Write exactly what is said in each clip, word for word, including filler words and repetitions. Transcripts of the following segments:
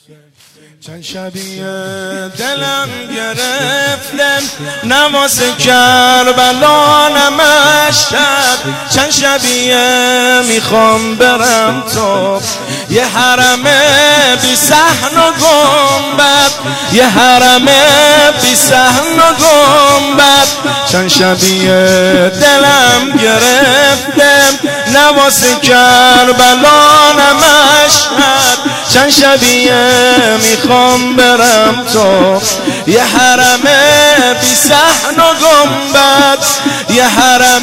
چند شبیه دلم گرفتم نماز کربلا نمشتم، چند شبیه میخوام برم تو یه حرم بی صحن و گنبد، یه حرم بی صحن و گنبد. چند شبیه دلم گرفتم نماز کربلا نمشتم، چند شبیه میخوام برم تو یه حرم بی صحن و گنبد، یه حرم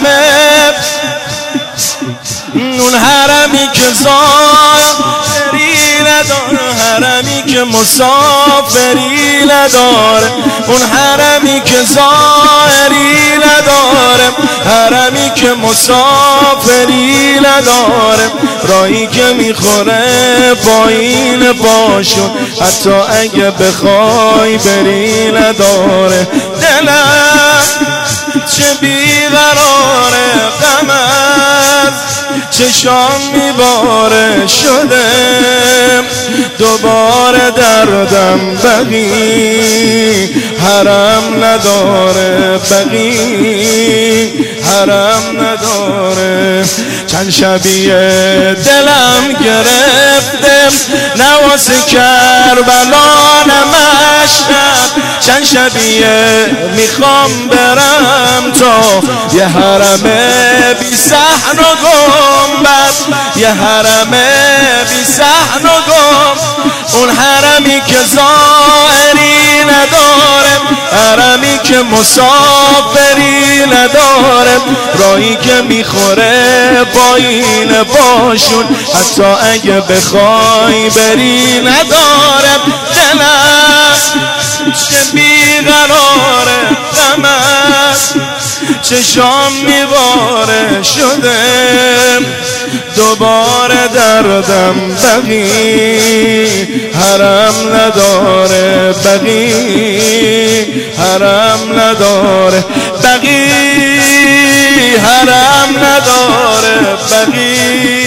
اون حرمی که زائری نداره، حرمی که مسافری نداره، اون حرمی که زائری نداره، حرمی که مسافری نداره. راهی که میخوره با این باشون حتی اگه بخوای بری نداره. دلم چه بیقراره، غم از چشام میباره شده، دوباره دردم بقی حرم نداره، بقی حرم نداره. چند شبیه دلم گرفتم نواز کربلا نمشتم، چند شبیه میخوام برم تو یه حرم بی صحن و گنبد، یه حرم بی صحن و گنبد. اون حرمی که زائری نداره، حرمی که مسافری نداره، راهی که میخوره با این باشون حتی اگه بخوای بری نداره. دلم چه بیقراره، غم از چشام میباره شده، دوباره دردم بقی حرم نداره، بقی حرم نداره، بقی حرم نداره، بقی.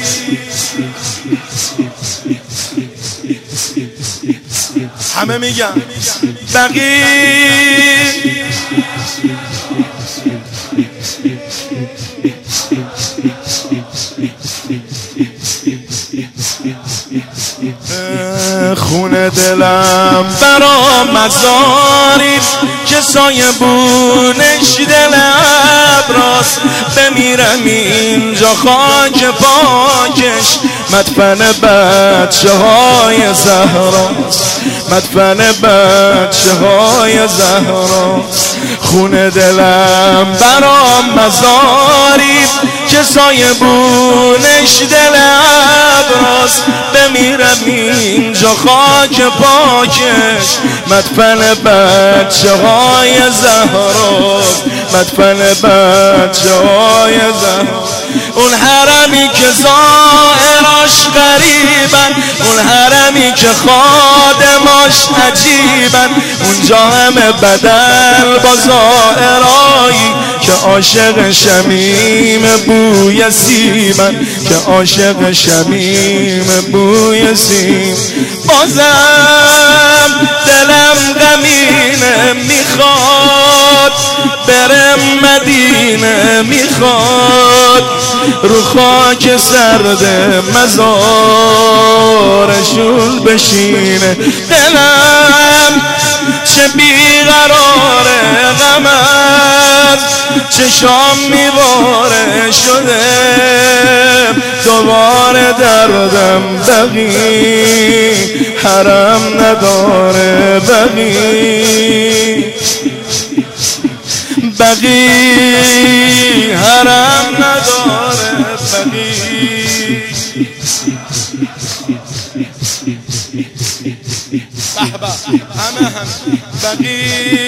همه میگن بقی خونه دلم برا مزاری که سایه بونش دل ابراست، بمیرم اینجا خاک پاکش مدفن بچه های زهراست، مدفن بچه های زهراست. خونه دلم برا مزاری که سایه بونش دل ابراست، بمیرم اینجا خاک پاکش مدفن بچه های زهراست، مدفن بچه های زهراست. اون حرمی که زائراش غریبن، اون حرمی که خادماش عجیبن، اونجا همه بدل با زائرایی که عاشق شمیم بوی سیبن، که عاشق شمیم بوی سیب. بازم دلم غمینه میخواد برم مدینه، میخواد رو خاک سرد مزارشون بشینه. دلم چه بیقراره، غم از چشام میباره شده، دوباره دردم بقی حرم نداره، بقی بقی حرم نداره، بقی. بحبه همه هم بقی.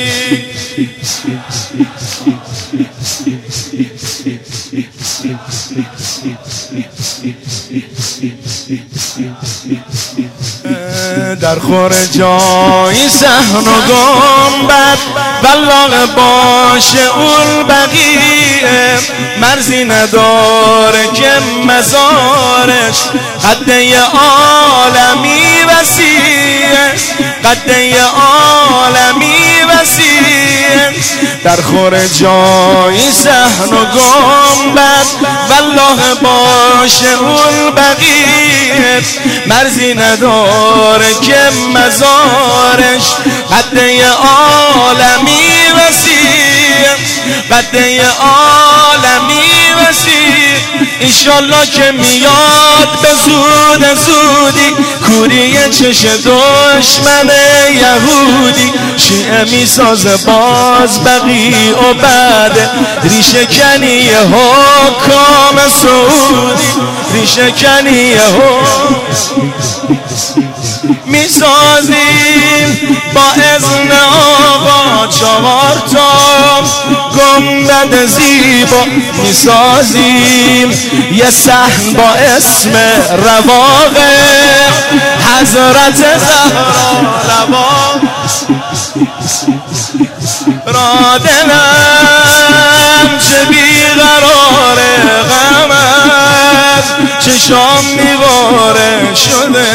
در خور جای صحن و گنبد بلاغ باشه اون بقیه، مرزی نداره که مزارش قده عالمی وسیع قده عالمی وسیع، در خور جایی صحن و گنبد والله باشه اون بقیه، مرزی نداره که مزارش قده عالمی وسیع، قده عالمی وسیع. انشالله که میاد به زود زودی کوری چش دشمن یهودی، شیعه میساز باز بقی و بعد ریشه کنی حکام سعودی، ریشه کنی حکام میسازیم با اذن آقا، چهار تا گنبد زیبا میسازیم، یه صحن با اسم رواقه حضرت زهرا رواق را دلم چه بیقراره غمت چشام میواره شده،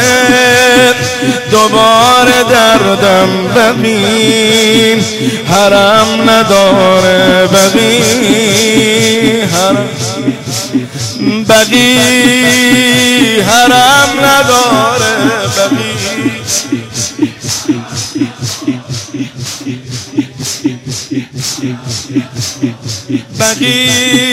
دوباره دردم بقی حرم نداره بقی حرم بقی حرم نداره بقی بقی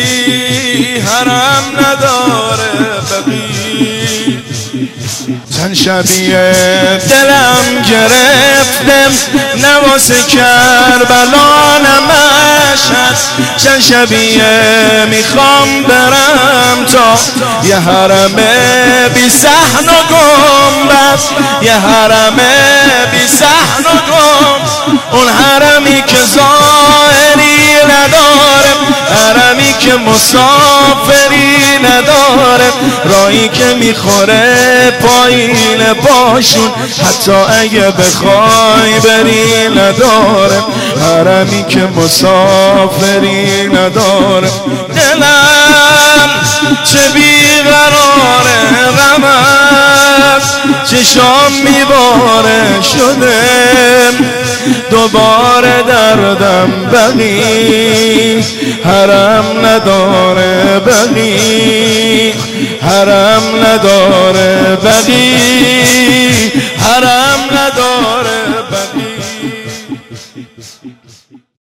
حرم نداره بقی. چند شبیه دلم گرفتم نواس کربلا نمشد، چند شبیه میخوام برم تا یه حرم بی صحن و گنبد، یه حرم بی صحن و گنبد، اون حرمی که ظاهری نداره، حرمی که مسافری نداره، راهی که میخوره پایین باشون حتی اگه بخوای بری نداره، حرمی که مسافری نداره. دلم چه بیقراره غمت چشام میباره شده، دوباره دردم بقی حرم نداره بقی حرم نداره بقی حرم نداره بقی.